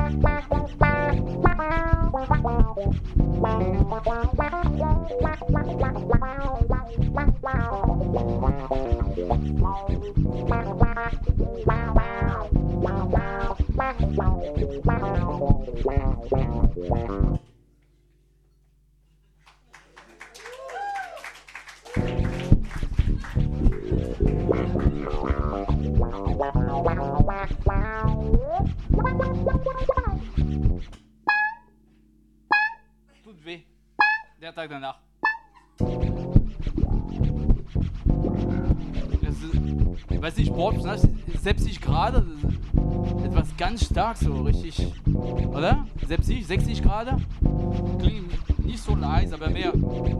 Tut weh. Der Tag danach. Ich weiß nicht, Sport, 70 Grad, etwas ganz stark so, richtig, oder? 70, 60 Grad? Klingt nicht so leise, aber mehr.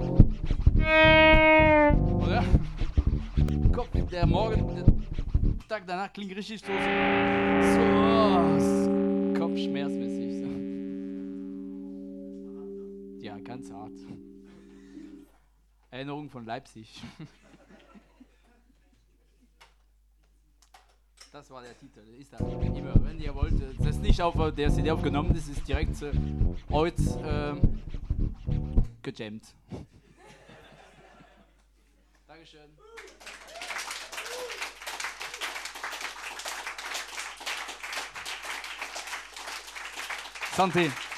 Oder? Kopf, der Tag danach klingt richtig so kopfschmerzmäßig. So. Ja, ganz hart. Erinnerung von Leipzig. Das war der Titel. Ist da immer, wenn ihr wollt. Das ist nicht auf der CD aufgenommen, das ist direkt heute gejammt. Dankeschön. Santé.